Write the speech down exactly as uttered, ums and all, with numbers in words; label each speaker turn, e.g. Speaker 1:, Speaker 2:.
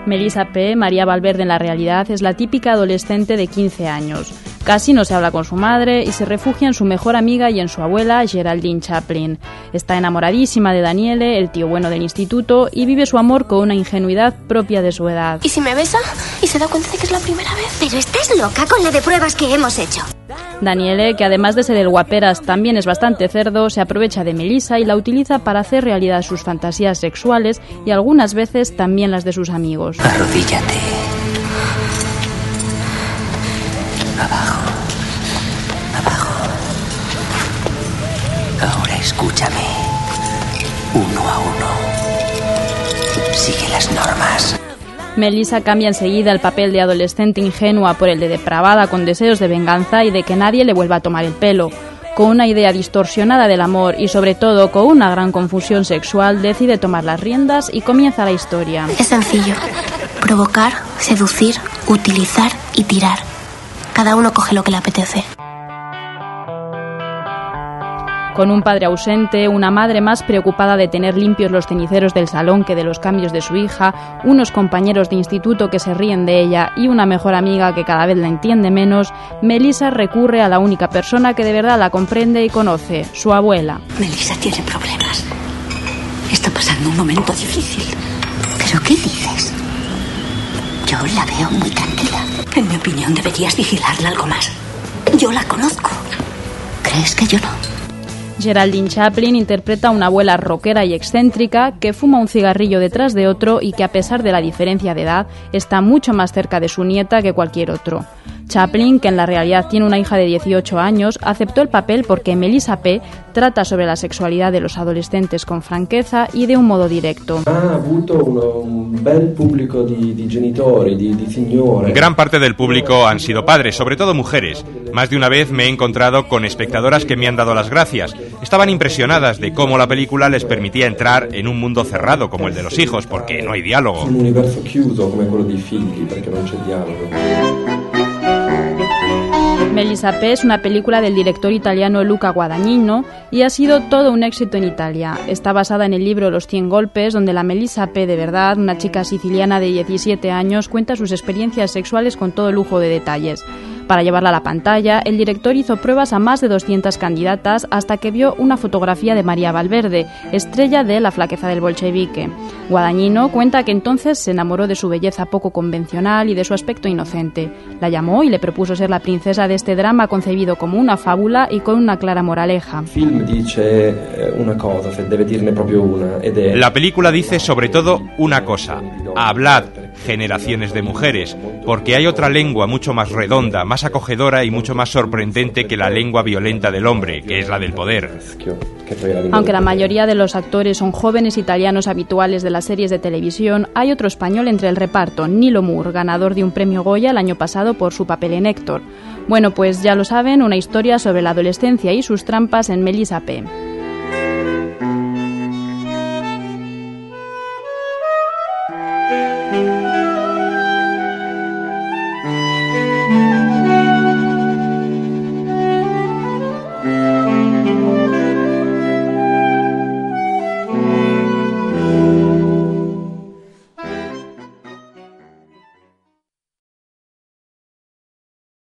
Speaker 1: Melissa P., María Valverde en la realidad, es la típica adolescente de quince años. Casi no se habla con su madre y se refugia en su mejor amiga y en su abuela, Geraldine Chaplin. Está enamoradísima de Daniele, el tío bueno del instituto, y vive su amor con una ingenuidad propia de su edad.
Speaker 2: ¿Y si me besa? ¿Y se da cuenta de que es la primera vez?
Speaker 3: Pero estás loca con la de pruebas que hemos hecho.
Speaker 1: Daniele, que además de ser el guaperas también es bastante cerdo, se aprovecha de Melissa y la utiliza para hacer realidad sus fantasías sexuales y algunas veces también las de sus amigos.
Speaker 4: Arrodíllate. Abajo. Abajo. Ahora escúchame. Uno a uno. Sigue las normas.
Speaker 1: Melissa cambia enseguida el papel de adolescente ingenua por el de depravada con deseos de venganza y de que nadie le vuelva a tomar el pelo. Con una idea distorsionada del amor y sobre todo con una gran confusión sexual, decide tomar las riendas y comienza la historia.
Speaker 2: Es sencillo. Provocar, seducir, utilizar y tirar. Cada uno coge lo que le apetece.
Speaker 1: Con un padre ausente, una madre más preocupada de tener limpios los ceniceros del salón que de los cambios de su hija, unos compañeros de instituto que se ríen de ella y una mejor amiga que cada vez la entiende menos, Melissa recurre a la única persona que de verdad la comprende y conoce, su abuela.
Speaker 3: Melissa tiene problemas. Está pasando un momento difícil. ¿Pero qué dices? Yo la veo muy tranquila. En mi opinión, deberías vigilarla algo más. Yo la conozco. ¿Crees que yo no?
Speaker 1: Geraldine Chaplin interpreta a una abuela rockera y excéntrica que fuma un cigarrillo detrás de otro y que, a pesar de la diferencia de edad, está mucho más cerca de su nieta que cualquier otro. Chaplin, que en la realidad tiene una hija de dieciocho años, aceptó el papel porque Melissa P. trata sobre la sexualidad de los adolescentes con franqueza y de un modo directo.
Speaker 5: Ha avuto un bel público de, de genitori, de, de signore.
Speaker 6: Gran parte del público han sido padres, sobre todo mujeres. Más de una vez me he encontrado con espectadoras que me han dado las gracias. Estaban impresionadas de cómo la película les permitía entrar en un mundo cerrado como el de los hijos, porque no hay diálogo.
Speaker 5: Un universo chiuso come quello dei figli, perché non c'è dialogo.
Speaker 1: Melissa P. es una película del director italiano Luca Guadagnino y ha sido todo un éxito en Italia. Está basada en el libro Los cien golpes, donde la Melissa P. de verdad, una chica siciliana de diecisiete años, cuenta sus experiencias sexuales con todo lujo de detalles. Para llevarla a la pantalla, el director hizo pruebas a más de doscientas candidatas hasta que vio una fotografía de María Valverde, estrella de La flaqueza del bolchevique. Guadagnino cuenta que entonces se enamoró de su belleza poco convencional y de su aspecto inocente. La llamó y le propuso ser la princesa de este drama concebido como una fábula y con una clara moraleja.
Speaker 5: El film dice una cosa, se debe dirne proprio una. Ed è...
Speaker 6: La película dice sobre todo una cosa: hablad, generaciones de mujeres, porque hay otra lengua mucho más redonda, más acogedora y mucho más sorprendente que la lengua violenta del hombre, que es la del poder.
Speaker 1: Aunque la mayoría de los actores son jóvenes italianos habituales de las series de televisión, hay otro español entre el reparto, Nilo Moore, ganador de un premio Goya el año pasado por su papel en Héctor. Bueno, pues ya lo saben, una historia sobre la adolescencia y sus trampas en Melissa P.